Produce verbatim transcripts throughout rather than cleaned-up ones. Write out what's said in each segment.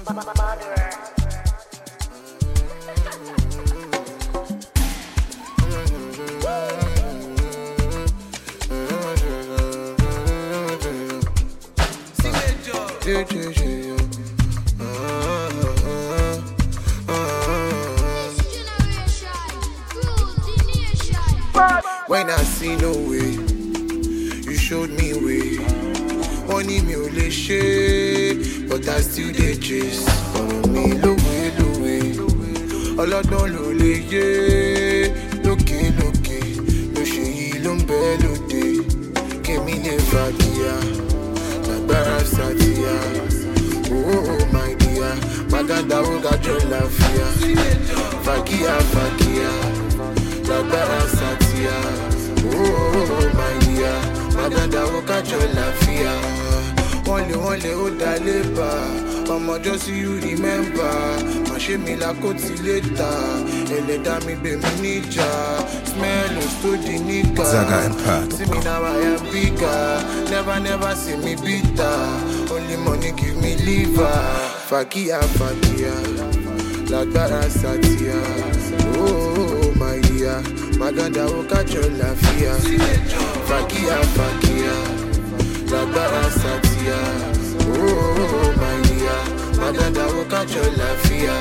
When I see no way, you showed me way. Money me only shade, but I still dey chase. Follow me, low way, low way. All I don't know, lay yeah. Lókè, lókè, ló ṣe yìí ló ń bẹ lóde. Kémi lè fàdíyà, lágbára sátìyà. Oh, oh, my dear, Maganda ó gájọ láfíà. Fàkíyà, fàkíyà, lágbára sátìyà. Oh, my dear, Maganda ó gájọ láfíà. Wọ́n lé wọ́n lé ó dá lébà. Ọmọ just you remember. Má ṣe mi lákòtí létà. Ẹlẹ́dàá mi gbé mi níjà. Smell is to the nigga. Zaga Empire. See me now I am bigger. Never never see me bitter. Only money give me liver. Fakia fakia, lágbára sátìyà. Oh my dear, Maganda ó kájọ láfíà. Fakia fakia, lágbára sátìyà. Oh my dear, Maganda ó kájọ láfíà.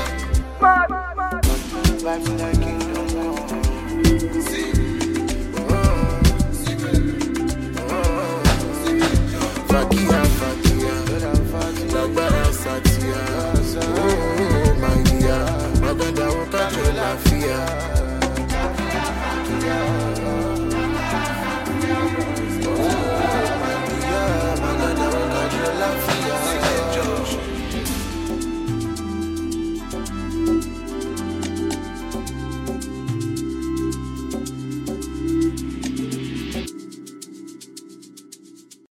Life like it. Fakia, fakia, lágbára sátìyà. Oh my dear, Maganda ó kájọ láfíà.